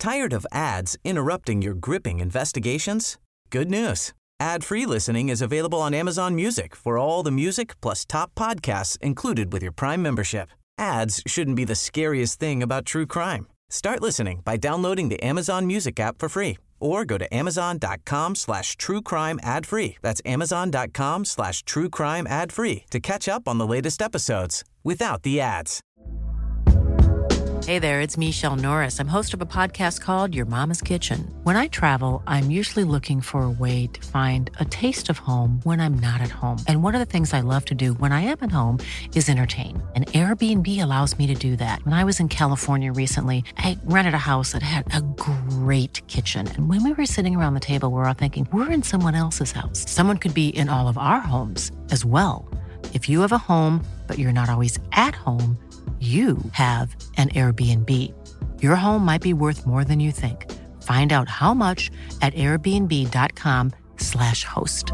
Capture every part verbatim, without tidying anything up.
Tired of ads interrupting your gripping investigations? Good news. Ad-free listening is available on Amazon Music for all the music plus top podcasts included with your Prime membership. Ads shouldn't be the scariest thing about true crime. Start listening by downloading the Amazon Music app for free or go to amazon.com slash true crime ad free. That's amazon.com slash true crime ad free to catch up on the latest episodes without the ads. Hey there, it's Michelle Norris. I'm host of a podcast called Your Mama's Kitchen. When I travel, I'm usually looking for a way to find a taste of home when I'm not at home. And one of the things I love to do when I am at home is entertain. And Airbnb allows me to do that. When I was in California recently, I rented a house that had a great kitchen. And when we were sitting around the table, we were all thinking, we're in someone else's house. Someone could be in all of our homes as well. If you have a home, but you're not always at home, you have an Airbnb. Your home might be worth more than you think. Find out how much at airbnb.com slash host.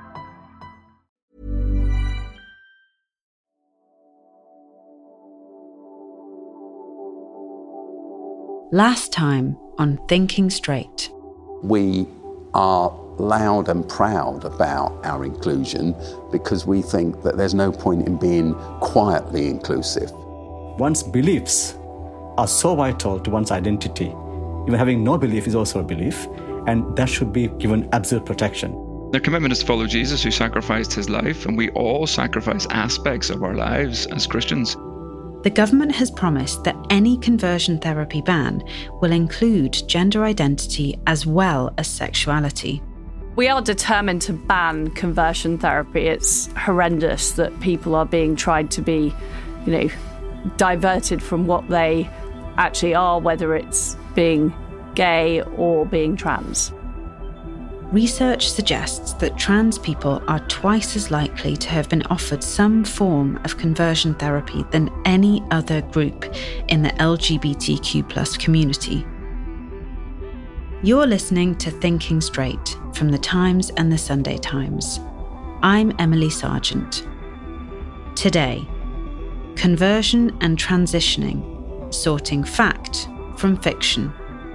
Last time on Thinking Straight. We are loud and proud about our inclusion because we think that there's no point in being quietly inclusive. One's beliefs are so vital to one's identity. Even having no belief is also a belief, and that should be given absolute protection. Their commitment is to follow Jesus, who sacrificed his life, and we all sacrifice aspects of our lives as Christians. The government has promised that any conversion therapy ban will include gender identity as well as sexuality. We are determined to ban conversion therapy. It's horrendous that people are being tried to be, you know, diverted from what they actually are, whether it's being gay or being trans. Research suggests that trans people are twice as likely to have been offered some form of conversion therapy than any other group in the L G B T Q plus community. You're listening to Thinking Straight from The Times and The Sunday Times. I'm Emily Sargent. Today, conversion and transitioning, sorting fact from fiction.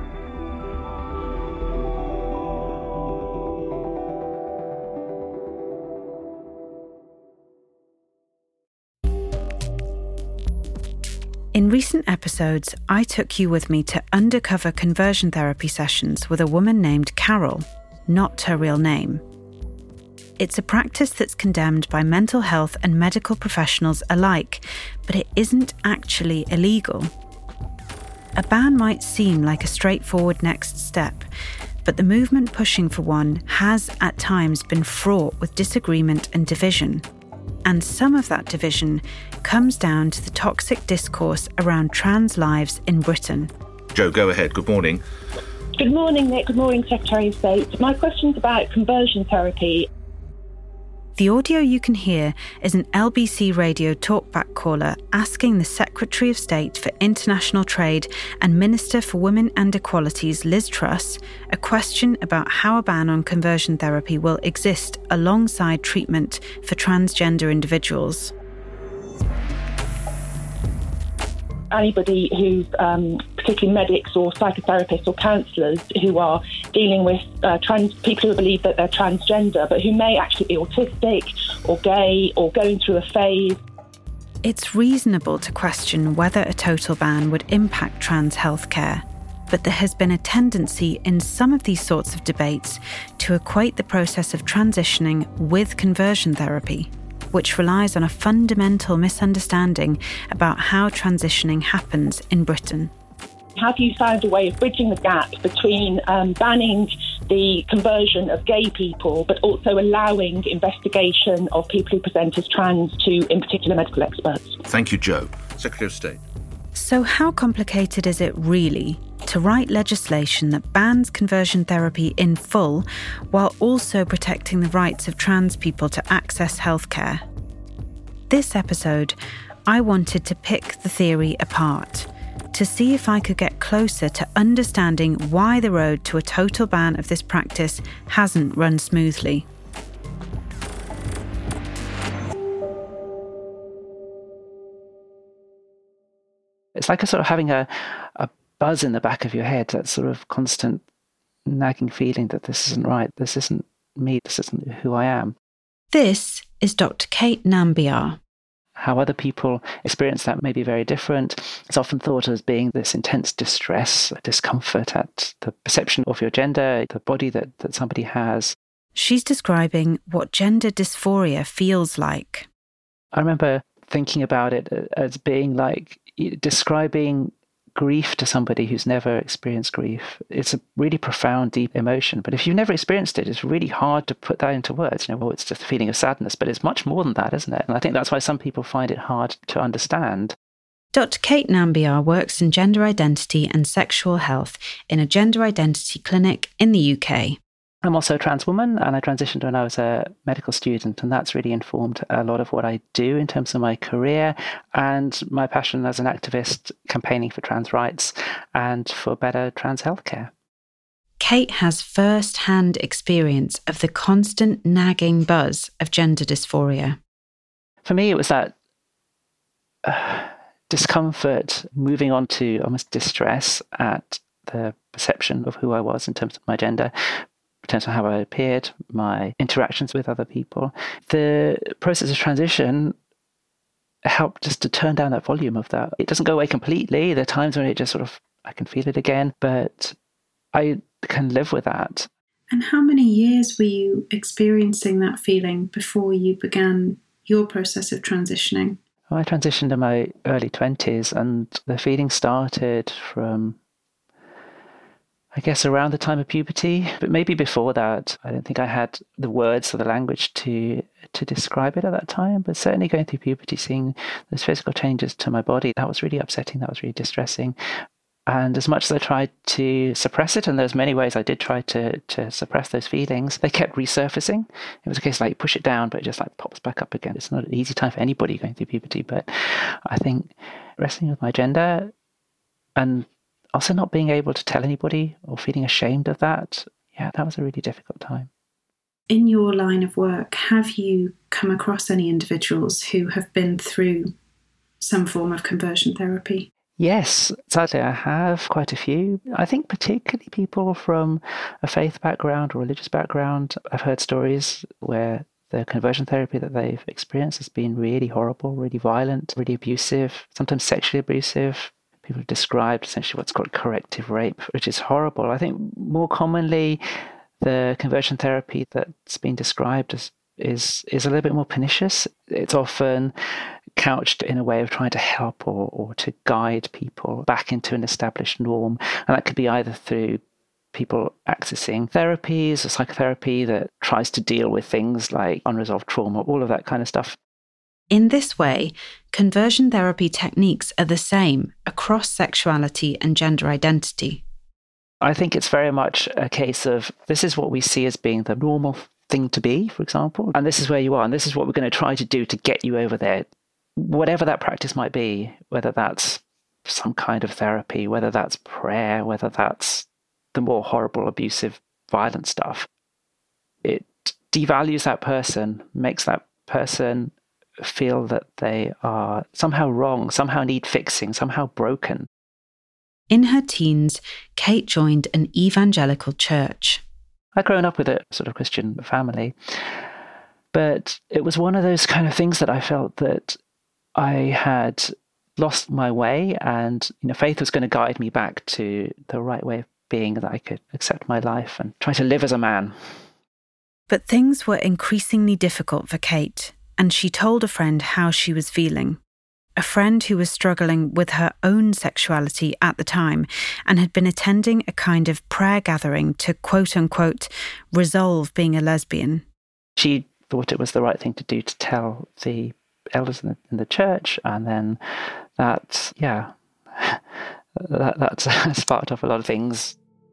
In recent episodes, I took you with me to undercover conversion therapy sessions with a woman named Carol, not her real name. It's a practice that's condemned by mental health and medical professionals alike, but it isn't actually illegal. A ban might seem like a straightforward next step, but the movement pushing for one has at times been fraught with disagreement and division. And some of that division comes down to the toxic discourse around trans lives in Britain. Jo, go ahead. Good morning. Good morning, Nick. Good morning, Secretary of State. My question's about conversion therapy. The audio you can hear is an L B C radio talkback caller asking the Secretary of State for International Trade and Minister for Women and Equalities, Liz Truss, a question about how a ban on conversion therapy will exist alongside treatment for transgender individuals. Anybody who's um, particularly medics or psychotherapists or counsellors who are dealing with uh, trans people who believe that they're transgender but who may actually be autistic or gay or going through a phase. It's reasonable to question whether a total ban would impact trans healthcare, but there has been a tendency in some of these sorts of debates to equate the process of transitioning with conversion therapy, which relies on a fundamental misunderstanding about how transitioning happens in Britain. Have you found a way of bridging the gap between um, banning the conversion of gay people, but also allowing investigation of people who present as trans to, in particular, medical experts? Thank you, Jo. Secretary of State. So how complicated is it really to write legislation that bans conversion therapy in full while also protecting the rights of trans people to access healthcare? This episode, I wanted to pick the theory apart, to see if I could get closer to understanding why the road to a total ban of this practice hasn't run smoothly. It's like a sort of having a, a buzz in the back of your head, that sort of constant nagging feeling that this isn't right, this isn't me, this isn't who I am. This is Doctor Kate Nambiar. How other people experience that may be very different. It's often thought as being this intense distress, discomfort at the perception of your gender, the body that, that somebody has. She's describing what gender dysphoria feels like. I remember thinking about it as being like describing grief to somebody who's never experienced grief. It's a really profound, deep emotion. But if you've never experienced it, it's really hard to put that into words. You know, well, it's just a feeling of sadness, but it's much more than that, isn't it? And I think that's why some people find it hard to understand. Doctor Kate Nambiar works in gender identity and sexual health in a gender identity clinic in the U K. I'm also a trans woman, and I transitioned when I was a medical student, and that's really informed a lot of what I do in terms of my career and my passion as an activist campaigning for trans rights and for better trans healthcare. Kate has first-hand experience of the constant nagging buzz of gender dysphoria. For me, it was that uh, discomfort moving on to almost distress at the perception of who I was in terms of my gender, in terms of how I appeared, my interactions with other people. The process of transition helped just to turn down that volume of that. It doesn't go away completely. There are times when it just sort of, I can feel it again, but I can live with that. And how many years were you experiencing that feeling before you began your process of transitioning? Well, I transitioned in my early twenties, and the feeling started from, I guess, around the time of puberty, but maybe before that. I don't think I had the words or the language to to describe it at that time, but certainly going through puberty, seeing those physical changes to my body, that was really upsetting, that was really distressing. And as much as I tried to suppress it, and there's many ways I did try to to suppress those feelings, they kept resurfacing. It was a case like you push it down, but it just like pops back up again. It's not an easy time for anybody going through puberty, but I think wrestling with my gender and also not being able to tell anybody or feeling ashamed of that, yeah, that was a really difficult time. In your line of work, have you come across any individuals who have been through some form of conversion therapy? Yes, sadly I have quite a few. I think particularly people from a faith background or religious background. I've heard stories where the conversion therapy that they've experienced has been really horrible, really violent, really abusive, sometimes sexually abusive. People have described essentially what's called corrective rape, which is horrible. I think more commonly the conversion therapy that's been described as is is a little bit more pernicious. It's often couched in a way of trying to help or, or to guide people back into an established norm. And that could be either through people accessing therapies or psychotherapy that tries to deal with things like unresolved trauma, all of that kind of stuff. In this way, conversion therapy techniques are the same across sexuality and gender identity. I think it's very much a case of this is what we see as being the normal thing to be, for example, and this is where you are, and this is what we're going to try to do to get you over there. Whatever that practice might be, whether that's some kind of therapy, whether that's prayer, whether that's the more horrible, abusive, violent stuff, it devalues that person, makes that person feel that they are somehow wrong, somehow need fixing, somehow broken. In her teens, Kate joined an evangelical church. I'd grown up with a sort of Christian family, but it was one of those kind of things that I felt that I had lost my way, and you know, faith was going to guide me back to the right way of being, that I could accept my life and try to live as a man. But things were increasingly difficult for Kate, and she told a friend how she was feeling. A friend who was struggling with her own sexuality at the time and had been attending a kind of prayer gathering to quote-unquote resolve being a lesbian. She thought it was the right thing to do to tell the elders in the, in the church, and then that, yeah, that, that sparked off a lot of things.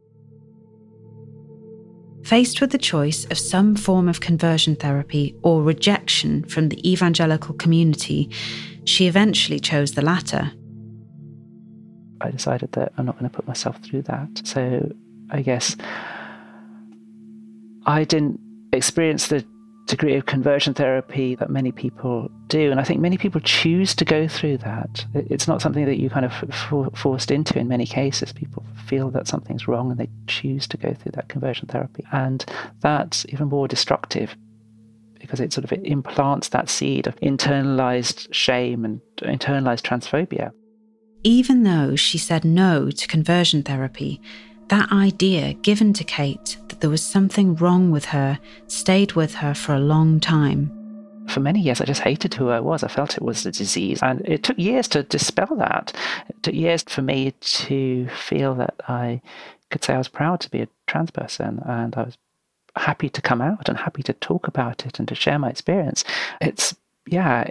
Faced with the choice of some form of conversion therapy or rejection from the evangelical community, she eventually chose the latter. I decided that I'm not going to put myself through that. So I guess I didn't experience the degree of conversion therapy that many people do. And I think many people choose to go through that. It's not something that you kind of for, forced into in many cases. People feel that something's wrong and they choose to go through that conversion therapy. And that's even more destructive because it sort of implants that seed of internalized shame and internalized transphobia. Even though she said no to conversion therapy, that idea given to Kate that there was something wrong with her stayed with her for a long time. For many years, I just hated who I was. I felt it was a disease. And it took years to dispel that. It took years for me to feel that I could say I was proud to be a trans person and I was happy to come out and happy to talk about it and to share my experience. It's, yeah,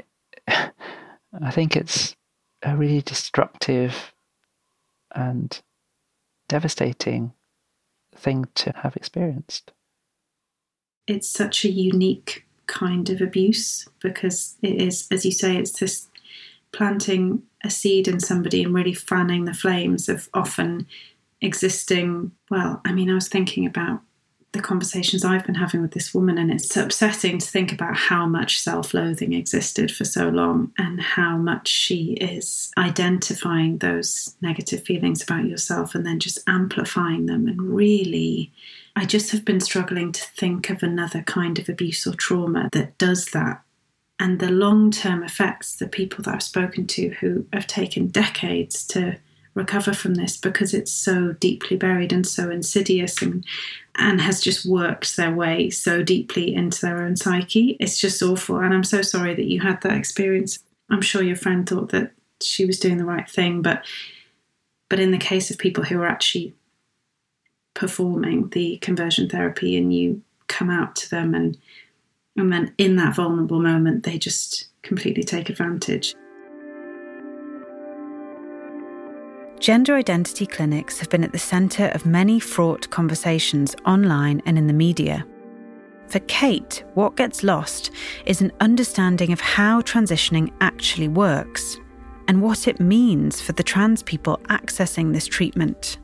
I think it's a really destructive and devastating thing to have experienced. It's such a unique kind of abuse because it is, as you say, it's this planting a seed in somebody and really fanning the flames of often existing. Well, I mean, I was thinking about the conversations I've been having with this woman, and it's upsetting to think about how much self-loathing existed for so long and how much she is identifying those negative feelings about yourself and then just amplifying them. And really, I just have been struggling to think of another kind of abuse or trauma that does that. And the long-term effects, the people that I've spoken to who have taken decades to recover from this because it's so deeply buried and so insidious and and has just worked their way so deeply into their own psyche. It's just awful. And I'm so sorry that you had that experience. I'm sure your friend thought that she was doing the right thing, but but in the case of people who are actually performing the conversion therapy and you come out to them and and then in that vulnerable moment they just completely take advantage. Gender identity clinics have been at the centre of many fraught conversations online and in the media. For Kate, what gets lost is an understanding of how transitioning actually works and what it means for the trans people accessing this treatment.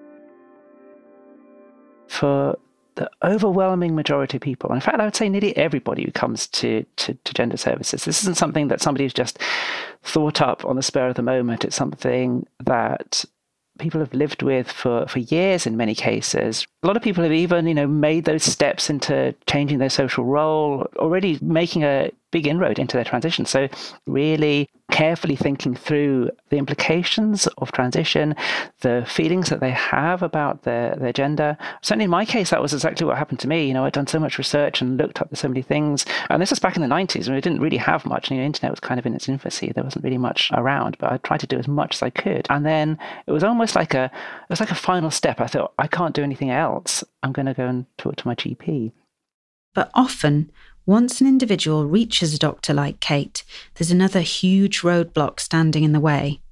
For the overwhelming majority of people, in fact, I would say nearly everybody who comes to, to, to gender services, this isn't something that somebody's just thought up on the spur of the moment. It's something that people have lived with for, for years in many cases. A lot of people have even, you know, made those steps into changing their social role, already making a big inroad into their transition. So really carefully thinking through the implications of transition, the feelings that they have about their, their gender. Certainly in my case, that was exactly what happened to me. You know, I'd done so much research and looked up so many things. And this was back in the nineties when we didn't really have much. You know, the internet was kind of in its infancy. There wasn't really much around, but I tried to do as much as I could. And then it was almost like a, it was like a final step. I thought, I can't do anything else. I'm going to go and talk to my G P. But often, once an individual reaches a doctor like Kate, there's another huge roadblock standing in the way.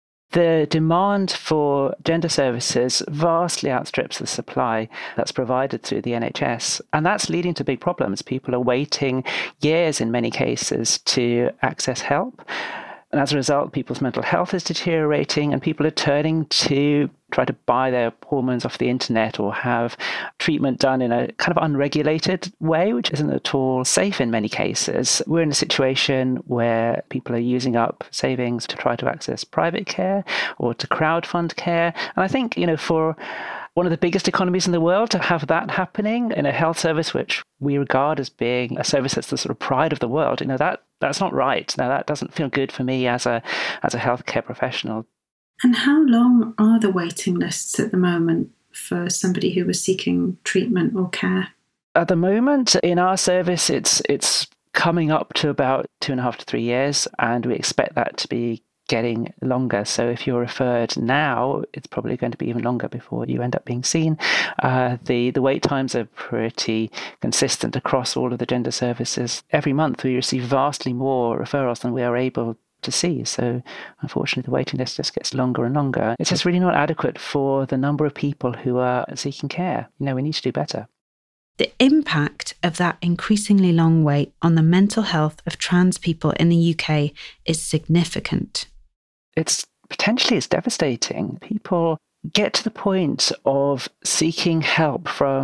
The demand for gender services vastly outstrips the supply that's provided through the N H S. And that's leading to big problems. People are waiting years in many cases to access help. And as a result, people's mental health is deteriorating and people are turning to try to buy their hormones off the internet or have treatment done in a kind of unregulated way, which isn't at all safe in many cases. We're in a situation where people are using up savings to try to access private care or to crowdfund care. And I think, you know, for one of the biggest economies in the world to have that happening in a health service, which we regard as being a service that's the sort of pride of the world, you know, that that's not right. Now, that doesn't feel good for me as a as a healthcare professional. And how long are the waiting lists at the moment for somebody who was seeking treatment or care? At the moment, in our service, it's it's coming up to about two and a half to three years, and we expect that to be getting longer. So if you're referred now, it's probably going to be even longer before you end up being seen. Uh, the, the wait times are pretty consistent across all of the gender services. Every month we receive vastly more referrals than we are able to see. So unfortunately, the waiting list just gets longer and longer. It's just really not adequate for the number of people who are seeking care. You know, we need to do better. The impact of that increasingly long wait on the mental health of trans people in the U K is significant. It's potentially it's devastating. People get to the point of seeking help from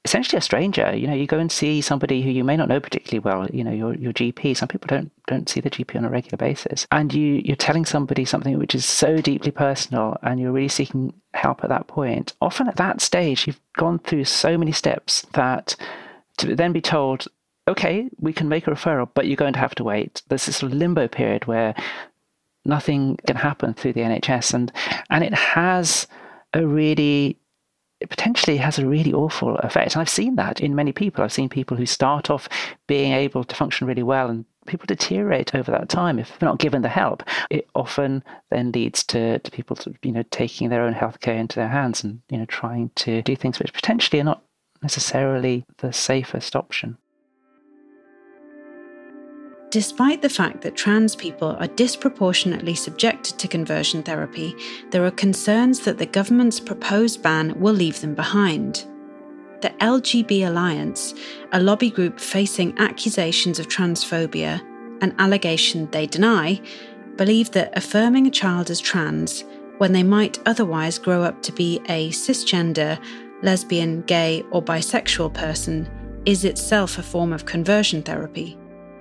essentially a stranger. You know, you go and see somebody who you may not know particularly well, you know, your your G P. Some people don't don't see the G P on a regular basis. And you, you're telling somebody something which is so deeply personal, and you're really seeking help at that point. Often at that stage, you've gone through so many steps that to then be told, okay, we can make a referral, but you're going to have to wait. There's this sort of limbo period where nothing can happen through the N H S. And, and it has a really... it potentially has a really awful effect. And I've seen that in many people. I've seen people who start off being able to function really well, and people deteriorate over that time if they're not given the help. It often then leads to, to people, to, you know, taking their own healthcare into their hands and, you know, trying to do things which potentially are not necessarily the safest option. Despite the fact that trans people are disproportionately subjected to conversion therapy, there are concerns that the government's proposed ban will leave them behind. The L G B Alliance, a lobby group facing accusations of transphobia, an allegation they deny, believe that affirming a child as trans, when they might otherwise grow up to be a cisgender, lesbian, gay, or bisexual person, is itself a form of conversion therapy.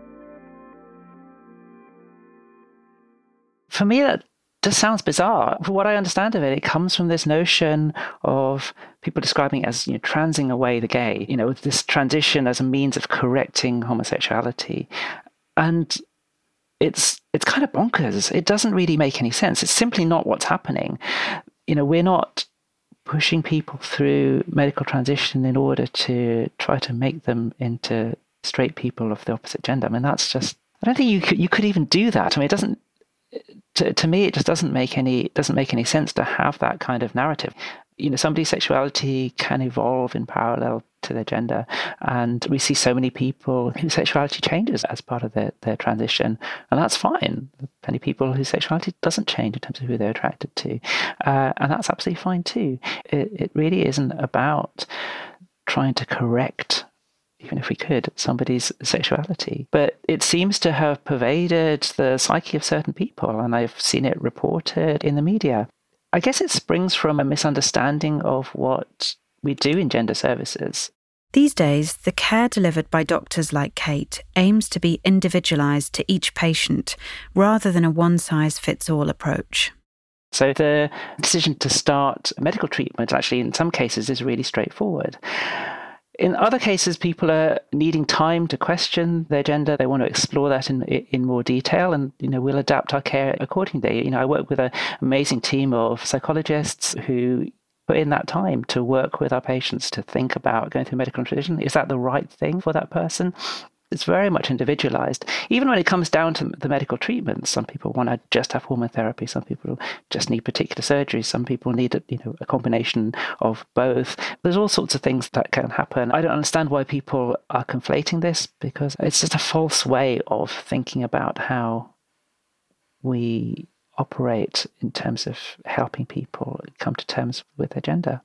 For me, that just sounds bizarre. For what I understand of it, it comes from this notion of people describing it as, you know, transing away the gay, you know, this transition as a means of correcting homosexuality. And it's it's kind of bonkers. It doesn't really make any sense. It's simply not what's happening. You know, we're not pushing people through medical transition in order to try to make them into straight people of the opposite gender. I mean, that's just, I don't think you could, you could even do that. I mean, it doesn't, To, to me, it just doesn't make any doesn't make any sense to have that kind of narrative. You know, somebody's sexuality can evolve in parallel to their gender, and we see so many people whose sexuality changes as part of their, their transition, and that's fine. Many people whose sexuality doesn't change in terms of who they're attracted to, uh, and that's absolutely fine too. It, it really isn't about trying to correct, even if we could, somebody's sexuality. But it seems to have pervaded the psyche of certain people, and I've seen it reported in the media. I guess it springs from a misunderstanding of what we do in gender services. These days, the care delivered by doctors like Kate aims to be individualised to each patient, rather than a one-size-fits-all approach. So the decision to start medical treatment, actually, in some cases, is really straightforward. In other cases, people are needing time to question their gender. They want to explore that in in more detail, and, you know, we'll adapt our care accordingly. You know, I work with an amazing team of psychologists who put in that time to work with our patients to think about going through medical transition. Is that the right thing for that person? It's very much individualized. Even when it comes down to the medical treatments, some people want to just have hormone therapy. Some people just need particular surgeries. Some people need a, you know, a combination of both. There's all sorts of things that can happen. I don't understand why people are conflating this, because it's just a false way of thinking about how we operate in terms of helping people come to terms with their gender.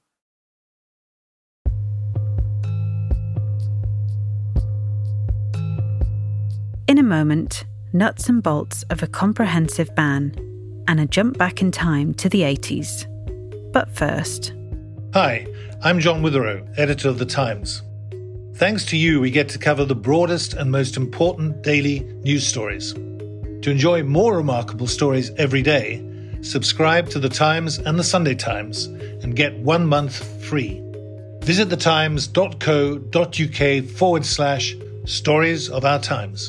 In a moment, nuts and bolts of a comprehensive ban and a jump back in time to the eighties. But first... Hi, I'm John Witherow, editor of The Times. Thanks to you, we get to cover the broadest and most important daily news stories. To enjoy more remarkable stories every day, subscribe to The Times and The Sunday Times and get one month free. Visit thetimes.co.uk forward slash stories of our times.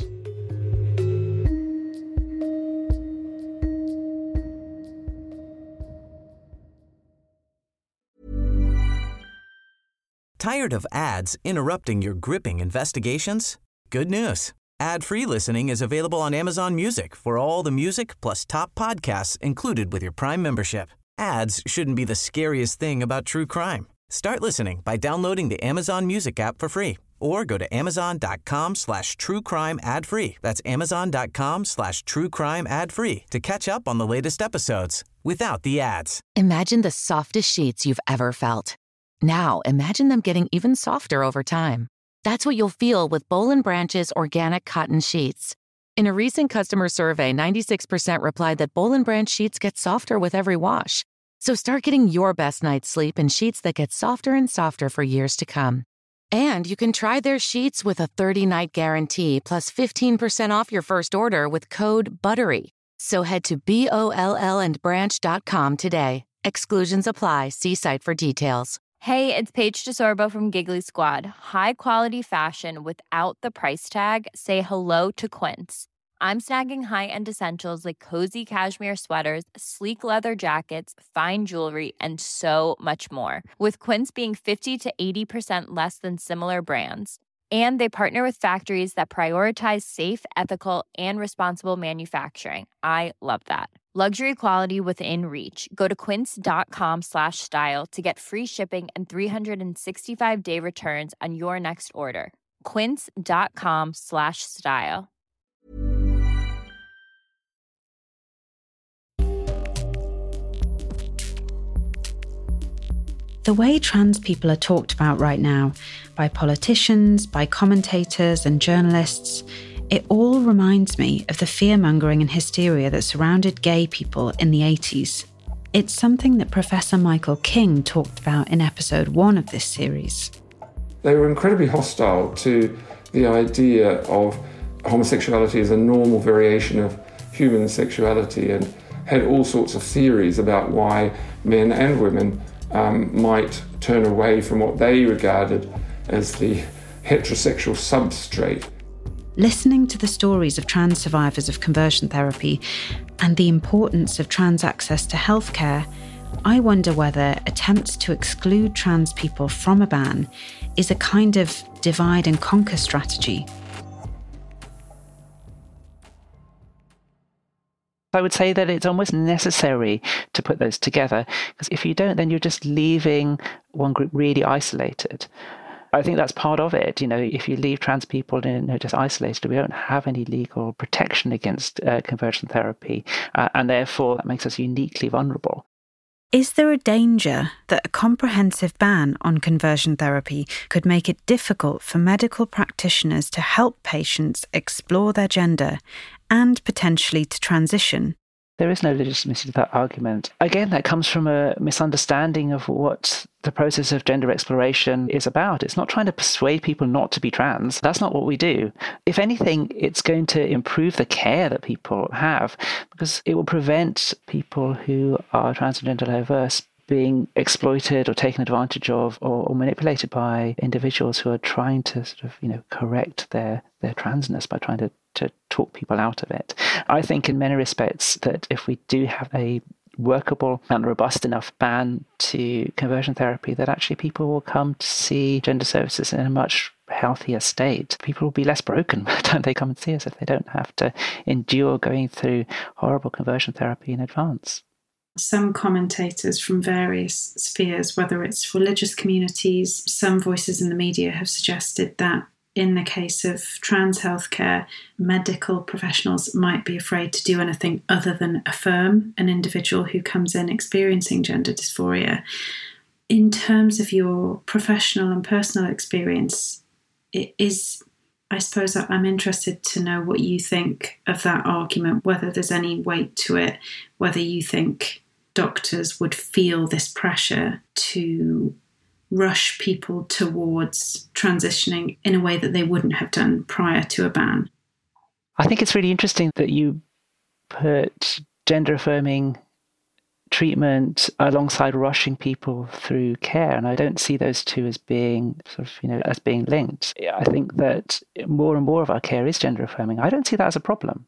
Tired of ads interrupting your gripping investigations? Good news. Ad-free listening is available on Amazon Music for all the music plus top podcasts included with your Prime membership. Ads shouldn't be the scariest thing about true crime. Start listening by downloading the Amazon Music app for free or go to amazon.com slash true crime ad free. That's amazon.com slash true crime ad free to catch up on the latest episodes without the ads. Imagine the softest sheets you've ever felt. Now, imagine them getting even softer over time. That's what you'll feel with Boll and Branch's organic cotton sheets. In a recent customer survey, ninety-six percent replied that Boll and Branch sheets get softer with every wash. So start getting your best night's sleep in sheets that get softer and softer for years to come. And you can try their sheets with a thirty-night guarantee plus fifteen percent off your first order with code BUTTERY. So head to B O L L and branch dot com today. Exclusions apply. See site for details. Hey, it's Paige DeSorbo from Giggly Squad. High quality fashion without the price tag. Say hello to Quince. I'm snagging high-end essentials like cozy cashmere sweaters, sleek leather jackets, fine jewelry, and so much more. With Quince being fifty to eighty percent less than similar brands. And they partner with factories that prioritize safe, ethical, and responsible manufacturing. I love that. Luxury quality within reach. Go to quince.com slash style to get free shipping and three sixty-five day returns on your next order. Quince.com slash style. The way trans people are talked about right now, by politicians, by commentators and journalists, it all reminds me of the fear-mongering and hysteria that surrounded gay people in the eighties. It's something that Professor Michael King talked about in episode one of this series. They were incredibly hostile to the idea of homosexuality as a normal variation of human sexuality and had all sorts of theories about why men and women Um, might turn away from what they regarded as the heterosexual substrate. Listening to the stories of trans survivors of conversion therapy and the importance of trans access to healthcare, I wonder whether attempts to exclude trans people from a ban is a kind of divide and conquer strategy. I would say that it's almost necessary to put those together, because if you don't, then you're just leaving one group really isolated. I think that's part of it. You know, if you leave trans people in, you know, just isolated, we don't have any legal protection against uh, conversion therapy, uh, and therefore that makes us uniquely vulnerable. Is there a danger that a comprehensive ban on conversion therapy could make it difficult for medical practitioners to help patients explore their gender and potentially to transition? There is no legitimacy to that argument. Again, that comes from a misunderstanding of what the process of gender exploration is about. It's not trying to persuade people not to be trans. That's not what we do. If anything, it's going to improve the care that people have, because it will prevent people who are trans and gender diverse being exploited or taken advantage of or, or manipulated by individuals who are trying to sort of, you know, correct their, their transness by trying to, to talk people out of it. I think in many respects that if we do have a workable and robust enough ban to conversion therapy, that actually people will come to see gender services in a much healthier state. People will be less broken by the time they come and see us if they don't have to endure going through horrible conversion therapy in advance. Some commentators from various spheres, whether it's religious communities, some voices in the media have suggested that in the case of trans healthcare, medical professionals might be afraid to do anything other than affirm an individual who comes in experiencing gender dysphoria. In terms of your professional and personal experience, it is, I suppose I'm interested to know what you think of that argument, whether there's any weight to it, whether you think doctors would feel this pressure to rush people towards transitioning in a way that they wouldn't have done prior to a ban. I think it's really interesting that you put gender-affirming treatment alongside rushing people through care, and I don't see those two as being sort of, you know, as being linked. I think that more and more of our care is gender-affirming. I don't see that as a problem.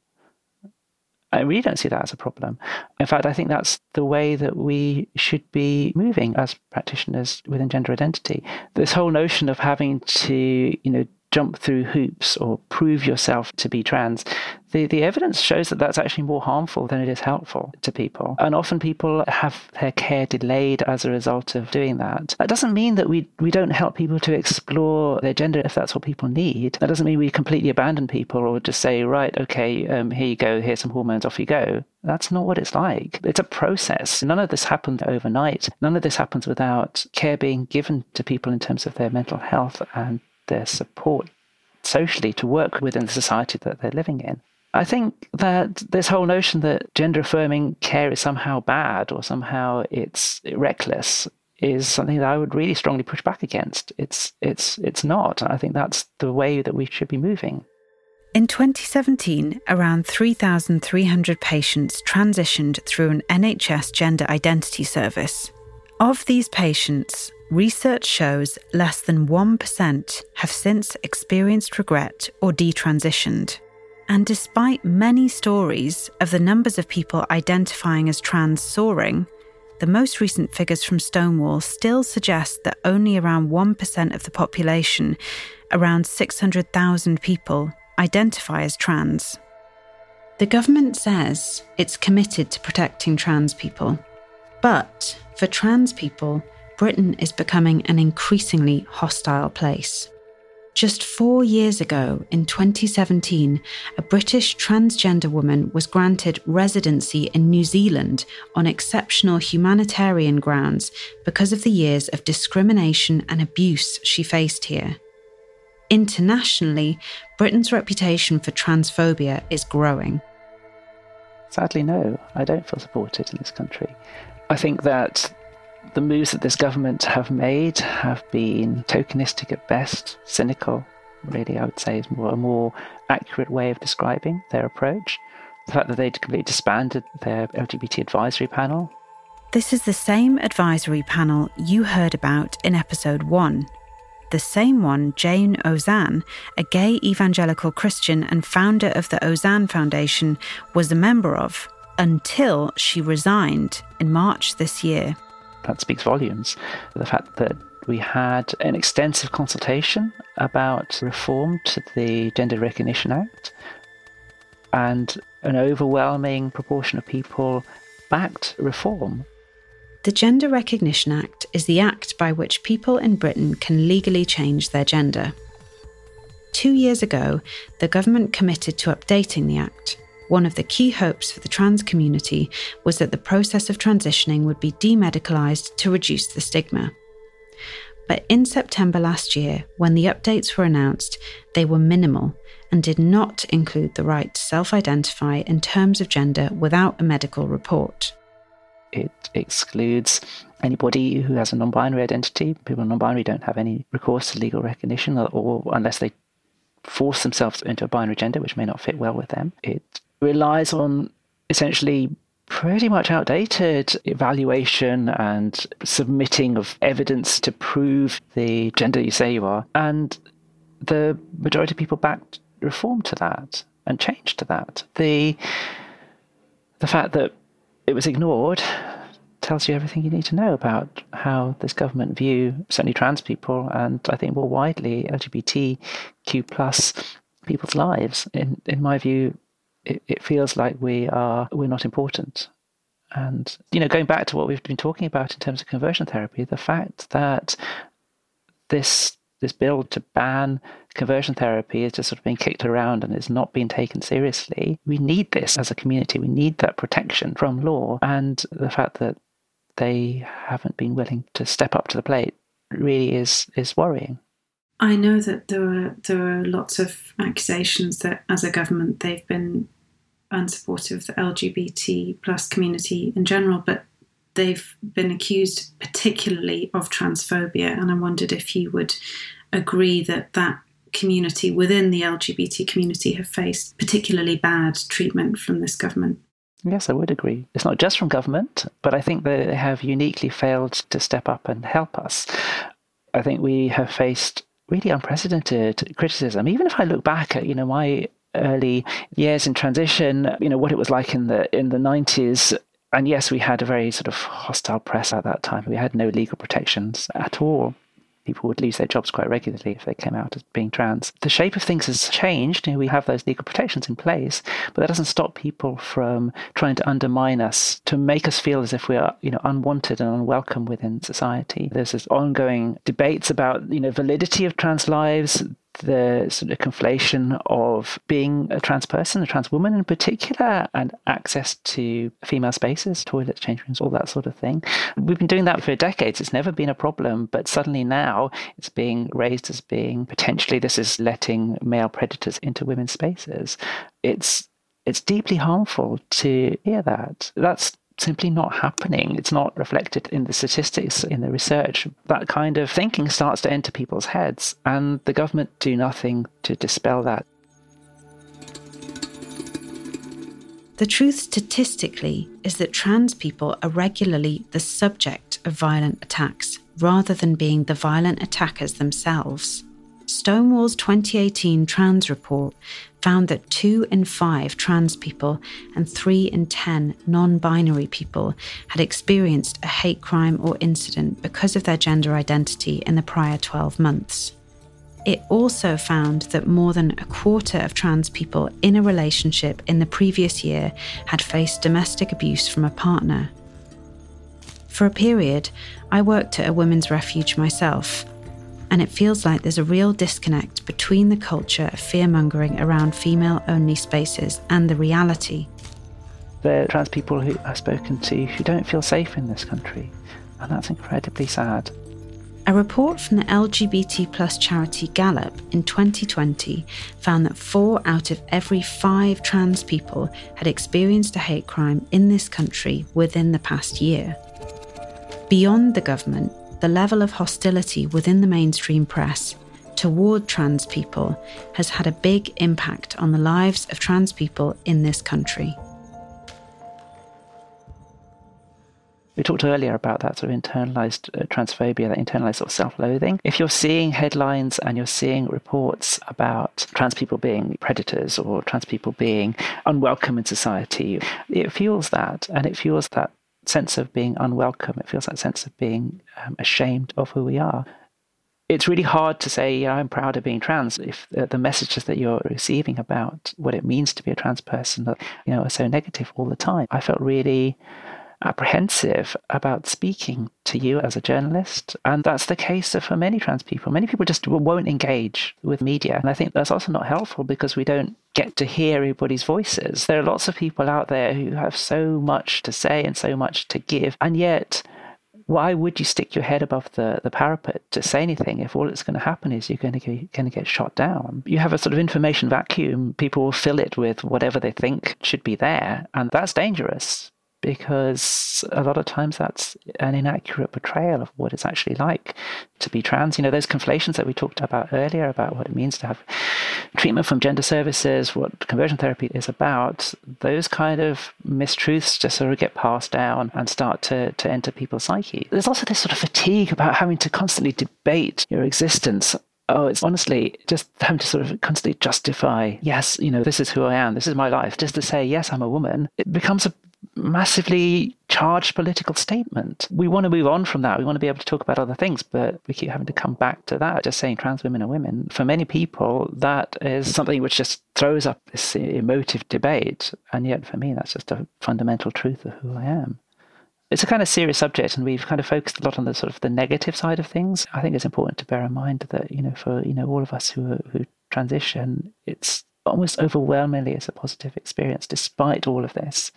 I really don't see that as a problem. In fact, I think that's the way that we should be moving as practitioners within gender identity. This whole notion of having to, you know, jump through hoops or prove yourself to be trans, the, the evidence shows that that's actually more harmful than it is helpful to people. And often people have their care delayed as a result of doing that. That doesn't mean that we, we don't help people to explore their gender if that's what people need. That doesn't mean we completely abandon people or just say, right, okay, um, here you go, here's some hormones, off you go. That's not what it's like. It's a process. None of this happened overnight. None of this happens without care being given to people in terms of their mental health and their support socially to work within the society that they're living in. I think that this whole notion that gender-affirming care is somehow bad or somehow it's reckless is something that I would really strongly push back against. It's it's it's not. I think that's the way that we should be moving. In twenty seventeen, around three thousand three hundred patients transitioned through an N H S gender identity service. Of these patients, research shows less than one percent have since experienced regret or detransitioned. And despite many stories of the numbers of people identifying as trans soaring, the most recent figures from Stonewall still suggest that only around one percent of the population, around six hundred thousand people, identify as trans. The government says it's committed to protecting trans people. But for trans people, Britain is becoming an increasingly hostile place. Just four years ago, in twenty seventeen, a British transgender woman was granted residency in New Zealand on exceptional humanitarian grounds because of the years of discrimination and abuse she faced here. Internationally, Britain's reputation for transphobia is growing. Sadly, no, I don't feel supported in this country. I think that the moves that this government have made have been tokenistic at best, cynical, really, I would say, is more, a more accurate way of describing their approach. The fact that they'd completely disbanded their L G B T advisory panel. This is the same advisory panel you heard about in episode one. The same one Jane Ozanne, a gay evangelical Christian and founder of the Ozanne Foundation, was a member of, until she resigned in March this year. That speaks volumes. The fact that we had an extensive consultation about reform to the Gender Recognition Act, and an overwhelming proportion of people backed reform. The Gender Recognition Act is the act by which people in Britain can legally change their gender. Two years ago, the government committed to updating the act. One of the key hopes for the trans community was that the process of transitioning would be demedicalised to reduce the stigma. But in September last year, when the updates were announced, they were minimal and did not include the right to self-identify in terms of gender without a medical report. It excludes anybody who has a non-binary identity. People non-binary don't have any recourse to legal recognition, or, or unless they force themselves into a binary gender, which may not fit well with them. It relies on essentially pretty much outdated evaluation and submitting of evidence to prove the gender you say you are. And the majority of people backed reform to that and changed to that. The, the fact that it was ignored tells you everything you need to know about how this government view certainly trans people, and I think more widely L G B T Q plus people's lives. In in my view, it, it feels like we are we're not important. And you know, going back to what we've been talking about in terms of conversion therapy, the fact that this this bill to ban conversion therapy is just sort of being kicked around and is not being taken seriously. We need this as a community. We need that protection from law. And the fact that they haven't been willing to step up to the plate really is is worrying. I know that there are, there are lots of accusations that as a government they've been unsupportive of the L G B T plus community in general, but they've been accused particularly of transphobia, and I wondered if you would agree that that community within the L G B T community have faced particularly bad treatment from this government. Yes, I would agree. It's not just from government, but I think they have uniquely failed to step up and help us. I think we have faced really unprecedented criticism. Even if I look back at, you know, my early years in transition, you know, what it was like in the in the nineties. And yes, we had a very sort of hostile press at that time. We had no legal protections at all. People would lose their jobs quite regularly if they came out as being trans. The shape of things has changed. You know, we have those legal protections in place, but that doesn't stop people from trying to undermine us, to make us feel as if we are, you know, unwanted and unwelcome within society. There's this ongoing debates about, you know, validity of trans lives, the sort of conflation of being a trans person, a trans woman in particular, and access to female spaces, toilets, change rooms, all that sort of thing. We've been doing that for decades. It's never been a problem, but suddenly now it's being raised as being potentially this is letting male predators into women's spaces. It's it's deeply harmful to hear that. That's simply not happening. It's not reflected in the statistics, in the research. That kind of thinking starts to enter people's heads, and the government do nothing to dispel that. The truth statistically is that trans people are regularly the subject of violent attacks, rather than being the violent attackers themselves. Stonewall's twenty eighteen trans report found that two in five trans people and three in ten non-binary people had experienced a hate crime or incident because of their gender identity in the prior twelve months. It also found that more than a quarter of trans people in a relationship in the previous year had faced domestic abuse from a partner. For a period, I worked at a women's refuge myself, and it feels like there's a real disconnect between the culture of fear-mongering around female-only spaces and the reality. There are trans people who I've spoken to who don't feel safe in this country, and that's incredibly sad. A report from the L G B T plus charity Gallup in twenty twenty found that four out of every five trans people had experienced a hate crime in this country within the past year. Beyond the government, the level of hostility within the mainstream press toward trans people has had a big impact on the lives of trans people in this country. We talked earlier about that sort of internalised uh, transphobia, that internalised sort of self-loathing. If you're seeing headlines and you're seeing reports about trans people being predators or trans people being unwelcome in society, it fuels that, and it fuels that sense of being unwelcome. It feels that sense of being um, ashamed of who we are. It's really hard to say, yeah, I'm proud of being trans if the, the messages that you're receiving about what it means to be a trans person, you know, are so negative all the time. I felt really apprehensive about speaking to you as a journalist, and that's the case for many trans people. Many people just won't engage with media, and I think that's also not helpful because we don't get to hear everybody's voices. There are lots of people out there who have so much to say and so much to give, and yet why would you stick your head above the, the parapet to say anything if all that's going to happen is you're going to, get, going to get shot down? You have a sort of information vacuum. People will fill it with whatever they think should be there, and that's dangerous, because a lot of times that's an inaccurate portrayal of what it's actually like to be trans. You know, those conflations that we talked about earlier about what it means to have treatment from gender services, what conversion therapy is about, those kind of mistruths just sort of get passed down and start to, to enter people's psyche. There's also this sort of fatigue about having to constantly debate your existence. Oh, it's honestly just having to sort of constantly justify, yes, you know, this is who I am, this is my life. Just to say, yes, I'm a woman, it becomes a massively charged political statement. We want to move on from that. We want to be able to talk about other things, but we keep having to come back to that, just saying trans women are women. For many people, that is something which just throws up this emotive debate. And yet for me, that's just a fundamental truth of who I am. It's a kind of serious subject, and we've kind of focused a lot on the sort of the negative side of things. I think it's important to bear in mind that, you know, for, you know, all of us who are, who transition, it's almost overwhelmingly it's a positive experience despite all of this.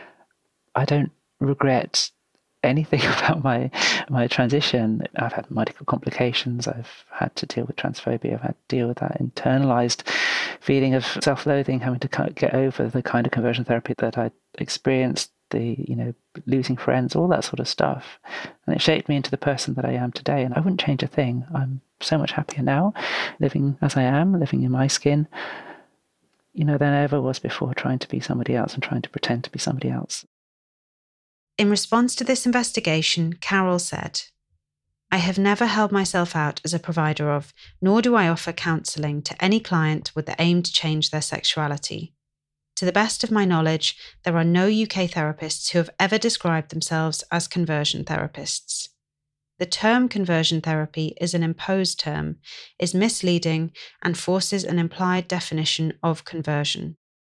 I don't regret anything about my my transition. I've had medical complications. I've had to deal with transphobia. I've had to deal with that internalized feeling of self-loathing, having to get over the kind of conversion therapy that I experienced, the, you know, losing friends, all that sort of stuff. And it shaped me into the person that I am today. And I wouldn't change a thing. I'm so much happier now, living as I am, living in my skin, you know, than I ever was before, trying to be somebody else and trying to pretend to be somebody else. In response to this investigation, Carol said, I have never held myself out as a provider of, nor do I offer counselling to any client with the aim to change their sexuality. To the best of my knowledge, there are no U K therapists who have ever described themselves as conversion therapists. The term conversion therapy is an imposed term, is misleading, and forces an implied definition of conversion.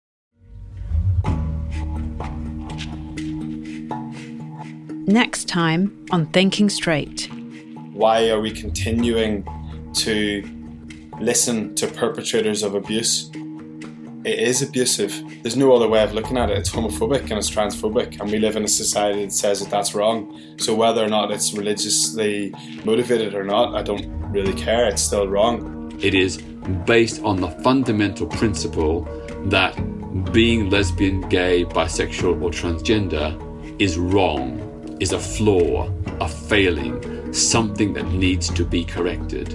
Next time on Thinking Straight. Why are we continuing to listen to perpetrators of abuse? It is abusive. There's no other way of looking at it. It's homophobic and it's transphobic, and we live in a society that says that that's wrong. So whether or not it's religiously motivated or not, I don't really care. It's still wrong. It is based on the fundamental principle that being lesbian, gay, bisexual or transgender is wrong, is a flaw, a failing, something that needs to be corrected.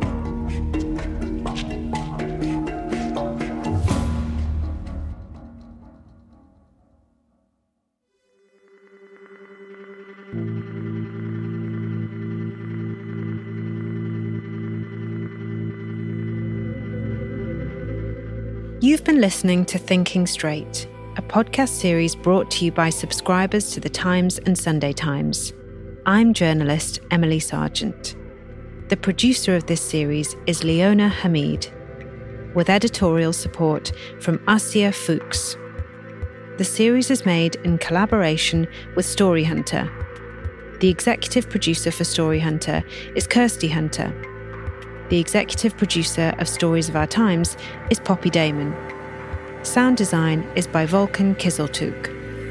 You've been listening to Thinking Straight, a podcast series brought to you by subscribers to The Times and Sunday Times. I'm journalist Emily Sargent. The producer of this series is Leona Hamid, with editorial support from Asya Fuchs. The series is made in collaboration with Story Hunter. The executive producer for Story Hunter is Kirsty Hunter. The executive producer of Stories of Our Times is Poppy Damon. Sound design is by Volkan Kiziltuk.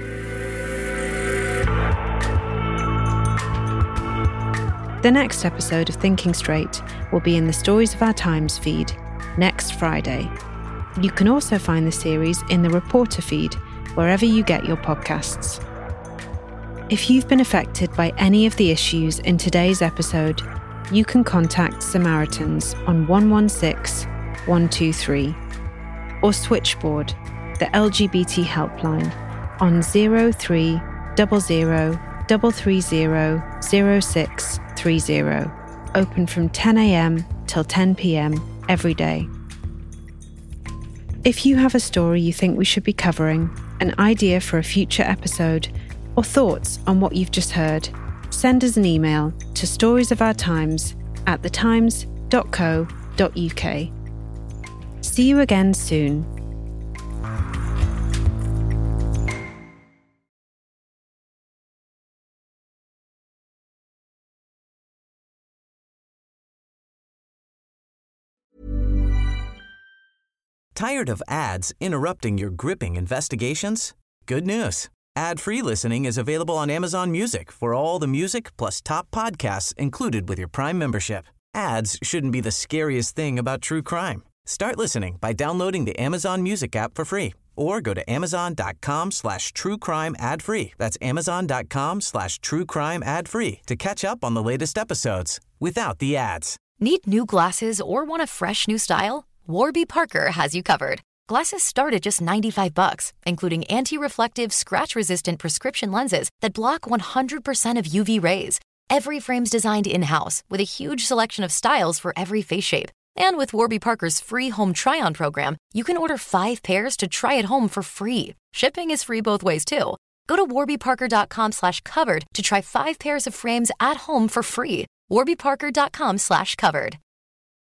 The next episode of Thinking Straight will be in the Stories of Our Times feed next Friday. You can also find the series in the Reporter feed wherever you get your podcasts. If you've been affected by any of the issues in today's episode, you can contact Samaritans on one one six, one two three or Switchboard, the L G B T helpline, on zero three zero zero three three zero zero six three zero, open from ten a.m. till ten p.m. every day. If you have a story you think we should be covering, an idea for a future episode, or thoughts on what you've just heard, send us an email to storiesofourtimes at thetimes dot co dot uk. See you again soon. Tired of ads interrupting your gripping investigations? Good news. Ad-free listening is available on Amazon Music for all the music plus top podcasts included with your Prime membership. Ads shouldn't be the scariest thing about true crime. Start listening by downloading the Amazon Music app for free or go to amazon.com slash true crime ad free. That's amazon.com slash true crime ad free to catch up on the latest episodes without the ads. Need new glasses or want a fresh new style? Warby Parker has you covered. Glasses start at just ninety-five bucks, including anti-reflective, scratch-resistant prescription lenses that block one hundred percent of U V rays. Every frame's designed in-house with a huge selection of styles for every face shape. And with Warby Parker's free home try-on program, you can order five pairs to try at home for free. Shipping is free both ways, too. Go to warbyparker.com slash covered to try five pairs of frames at home for free. warbyparker.com slash covered.